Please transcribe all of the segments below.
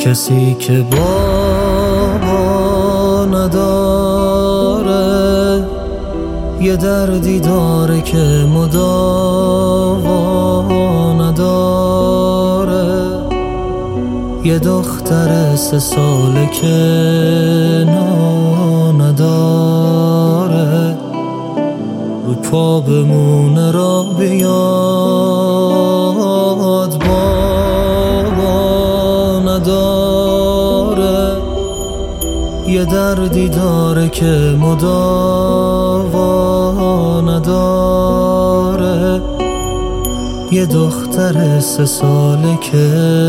کسی که بابا نداره، یه دردی داره که مداوا نداره. یه دختر 3 ساله که نداره، رو پا بمونه را بیاد بابا نداره. یه دردی داره که مداوا نداره. یه دختر 3 ساله که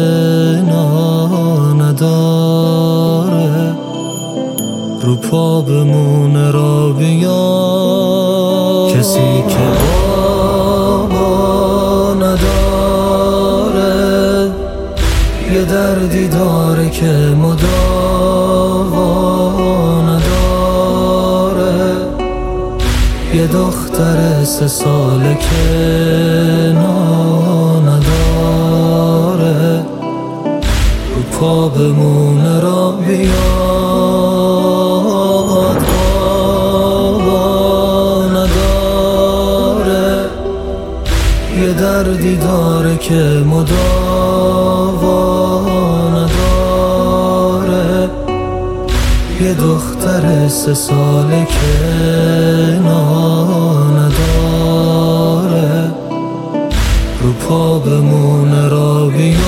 نداره، رو پا بمونه را بیاد. کسی که بابا نداره، یه دردی داره که مداوا نداره. یه دختر 3 ساله که نداره، رو پا بمونه را بیاد. بابا نداره، یه دردی داره که مداوا نداره. یه دختر 3 ساله که نداره، رو پا بمونه را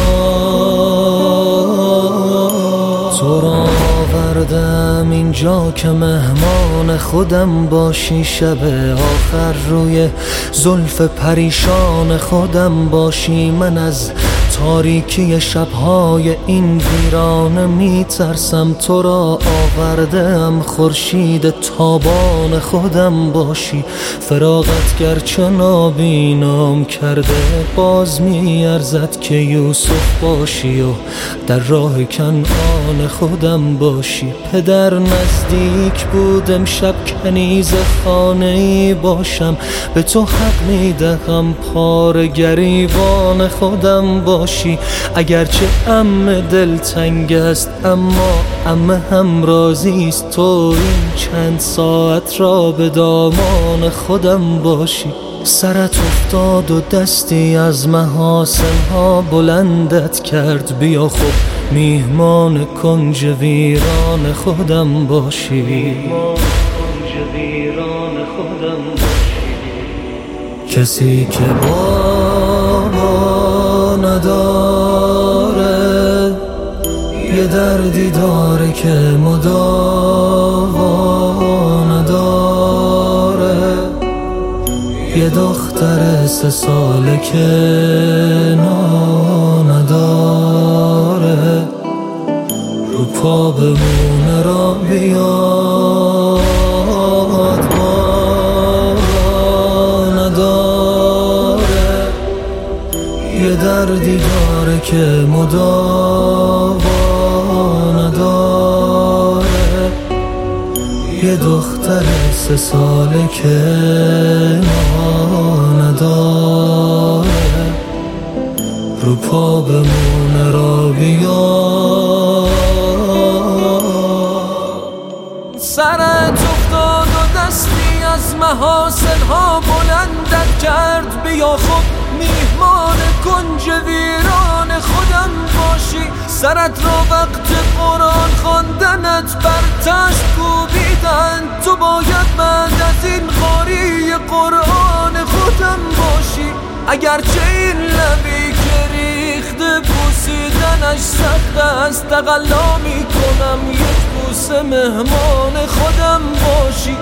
بیاد. تو را آوردم اینجا که مهمان خودم باشی، شب آخر روی زلف پریشان خودم باشی. من از تاریکی شبهای این ویرانه میترسم، تو را آوردم خورشید تابان خودم باشی. فراقت گرچه نابینام کرده، باز میارزد که یوسف باشی و در راه کنعان خودم باشی. پدر نزدیک بود امشب کنیز خانه‌ای باشم، به تو حق میدهم پاره گریبان خودم باشی. اگرچه عمه دلتنگ است، اما عمه هم راضی است تو این چند ساعت را به دامان خودم باشی. سرت افتاد و دستی از محاسنها بلندت کرد، بیا خب میهمان کنج ویران خودم باشی. کسی که بابا نداره، یه دردی داره که مداوا نداره. یه دختر 3 ساله که نداره، رو پا بمونه را بیاد. یه دردی داره که مداوا نداره. یه دختر 3 ساله که نداره، رو پا بمونه را بیاد. سرت افتاد و دستی از محاسنها بلندت کرد، بیا خب میهمان کنج ویران خودم باشی. سرت را وقت قرآن خواندنت بر تشت کوبیدن، تو باید بعد از این قاری قرآن خودم باشی. اگرچه این لبی که ریخته بوسیدنش سخت است، تقلا میکنم یک بوسه مهمان خودم باشی.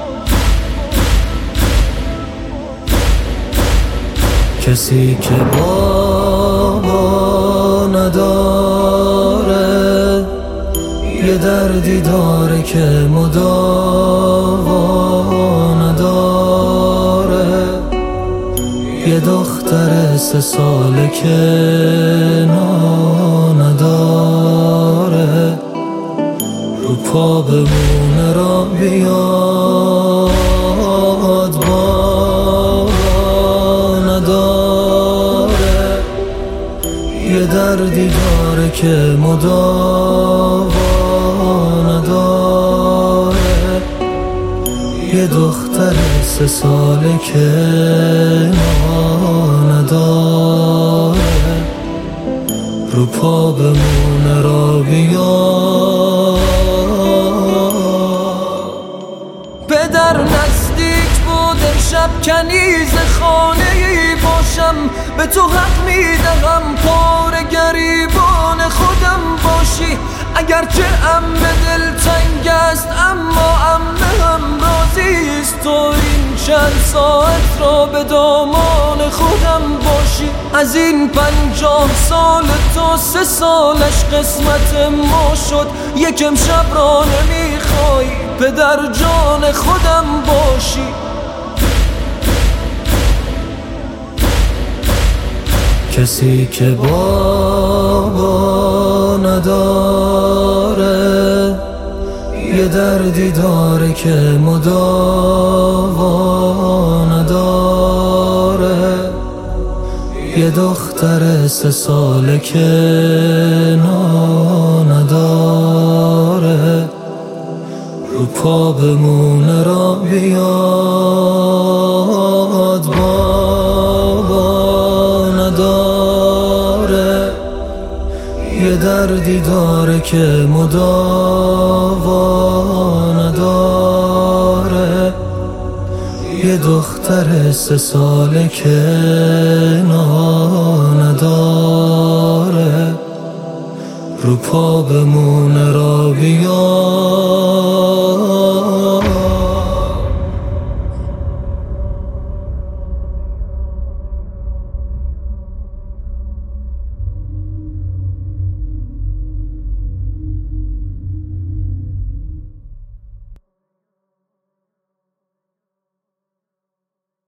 کسی که بابا نداره، یه دردی داره که مداوا نداره. یه دختر 3 ساله که نداره، رو پا بمونه را بیاد. یه دردی داره داره که مداوا نداره، یه دختر 3 ساله که نداره، رو پا بمونه را بیا. پدر نزدیک بود امشب کنیز خانه ای باشم، به تو حق میدهم پاره گریبان خودم باشی. اگرچه عمه دلتنگ است اما عمه هم راضیست تو این چند ساعت را به دامان خودم باشی. از این 50 سال تو 3 سالش قسمت ما شد، یک امشب را نمیخوای پدر جان خودم باشی. کسی که بابا نداره، یه دردی داره که مداوا نداره، یه دختر 3 ساله که نداره، رو پا بمونه را بیاد. بابا نداره، یه دردی داره که مداوا نداره، یه دختر 3 ساله که نداره، رو پا بمونه را بیاد.